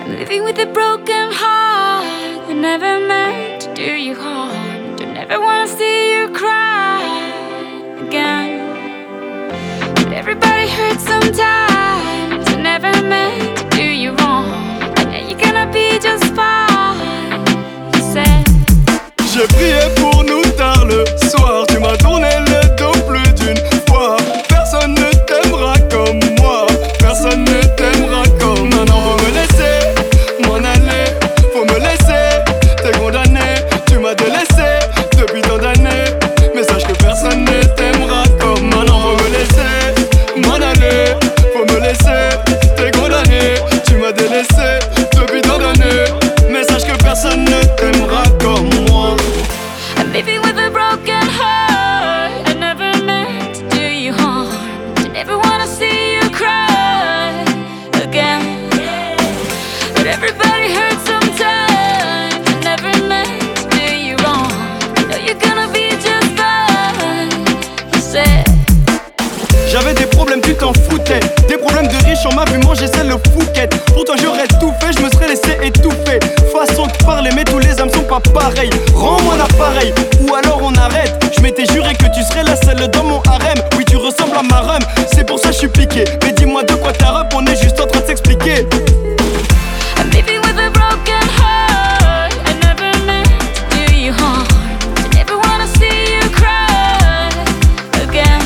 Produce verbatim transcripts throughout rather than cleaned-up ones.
Living with a broken heart that never meant to do you harm. Don't ever wanna see you cry again. But everybody hurts sometimes. I never meant to do you wrong. And yeah, you're gonna be just fine. You said. J'ai prié pour nous tard le soir. Tu m'as tourné le dos plus d'une fois. Personne ne t'aimera comme moi. Personne ne t'aimera comme. Maintenant faut me laisser m'en aller. Faut me laisser, t'es condamné. Tu m'as délaissé depuis tant d'années. Mais sache que personne ne t'aimera comme. Maintenant faut me laisser m'en aller. Faut me laisser, t'es condamné. Tu m'as délaissé depuis tant d'années. Mais sache que personne ne t'aimera comme moi. I'm living with a broken heart. I never meant to do you harm. I never wanna see you cry again. But everybody hurts sometimes. I never meant to do you wrong. I know you're gonna be just fine. You said. J'avais des problèmes, tu t'en foutais. Des problèmes de riches, on m'a vu manger celle le fouquette. Pour toi j'aurais tout fait, je me serais laissé étouffer. Façon de parler, mais tous les hommes sont pas pareils. Rends-moi l'appareil, ou alors on arrête. Je m'étais juré que tu serais la seule dans mon harem. Oui, tu ressembles à ma rhum, c'est pour ça que je suis piqué. Mais dis-moi de quoi t'as rep, on est juste en train de s'expliquer. I'm living with a broken heart. I never meant to do you harm. I never wanna see you cry again.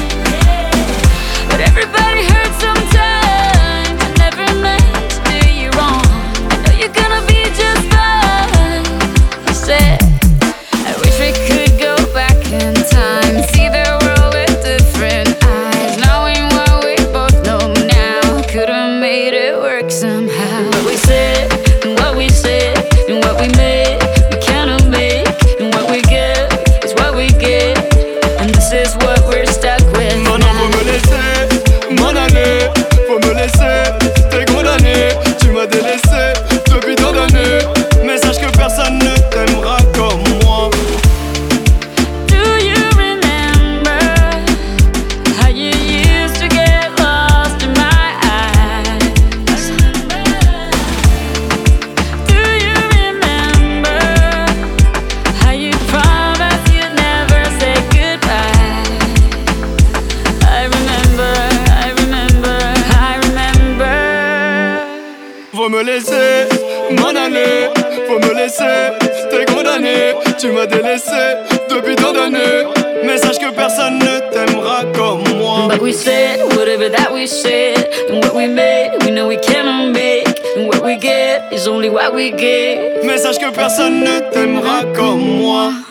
But everybody hurts sometimes. I never meant to do you wrong. I know you're gonna be just fine. You said, I wish we could go back in time, see the world with different eyes, knowing what we both know now. Could've made it work somehow. But we said, and what we said, and what we made, we cannot make. And what we get is what we get. And this is what we're stuck with. Maintenant faut me laisser m'en aller. Faut me laisser, t'es condamné. Tu m'as délaissé depuis tant d'années. Mais sache que personne ne t'aimera comme moi. Do you remember how you used to get lost in my eyes? Do you remember how you promised you'd never say goodbye? I remember, I remember, I remember. Faut me laisser m'en aller. Faut me laisser, t'es condamné. Tu m'as délaissé depuis tant d'années. Mais sache que personne ne t'aimera comme moi. But we said whatever that we said, and what we made, we know we cannot make. And what we get is only what we get. Mais sache que personne ne t'aimera comme moi.